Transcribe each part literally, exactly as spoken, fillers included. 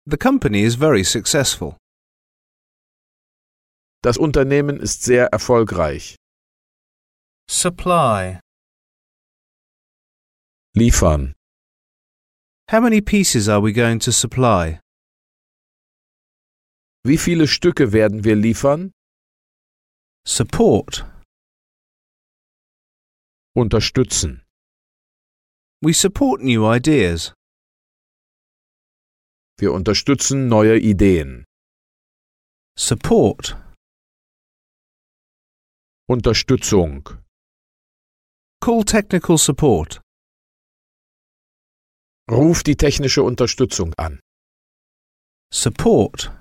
The company is very successful. Das Unternehmen ist sehr erfolgreich. Supply. Liefern. How many pieces are we going to supply? Wie viele Stücke werden wir liefern? Support. Unterstützen. We support new ideas. Wir unterstützen neue Ideen. Support. Unterstützung. Call technical support. Ruf die technische Unterstützung an. Support.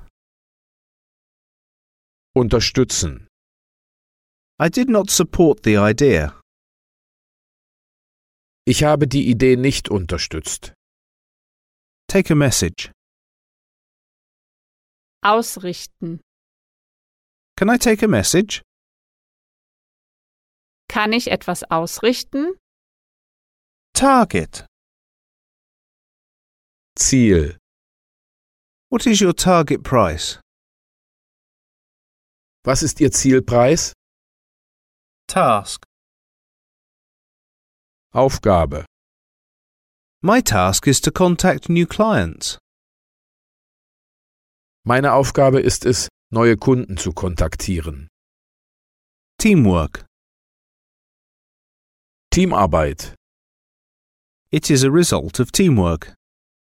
Unterstützen. I did not support the idea. Ich habe die Idee nicht unterstützt. Take a message. Ausrichten. Can I take a message? Kann ich etwas ausrichten? Target. Ziel. What is your target price? Was ist Ihr Zielpreis? Task. Aufgabe. My task is to contact new clients. Meine Aufgabe ist es, neue Kunden zu kontaktieren. Teamwork. Teamarbeit. It is a result of teamwork.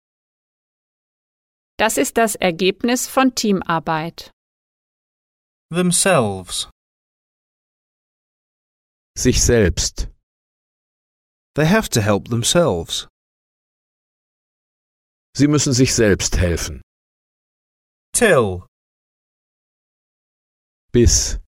Das ist das Ergebnis von Teamarbeit. Themselves. Sich selbst. They have to help themselves. Sie müssen sich selbst helfen. Till. Bis.